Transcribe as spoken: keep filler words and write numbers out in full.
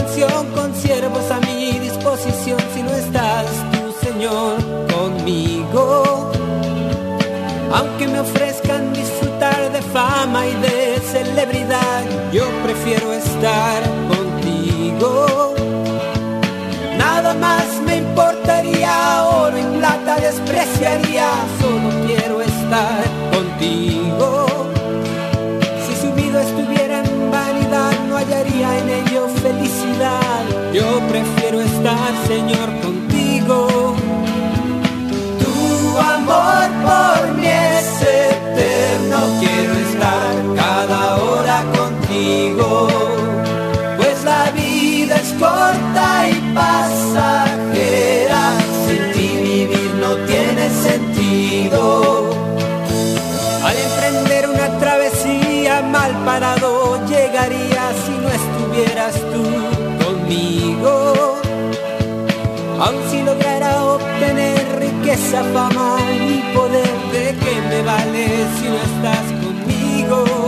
mansión con siervos a mi disposición si no estás tú, Señor, conmigo. Aunque me ofrezcan disfrutar de fama y de celebridad, yo prefiero estar contigo. Nada más me importaría, oro y plata despreciaría, solo quiero estar contigo. Si su vida estuviera en vanidad, no hallaría en ello felicidad. Yo prefiero estar, Señor, contigo. Tu amor por mí es eterno, quiero estar cada hora contigo. Pues la vida es corta y pasajera, sin ti vivir no tiene sentido. Al emprender una travesía mal parado llegaría si no estuvieras tú conmigo. Aun si lograra obtener riqueza, fama y poder, ¿de qué me vale si no estás conmigo?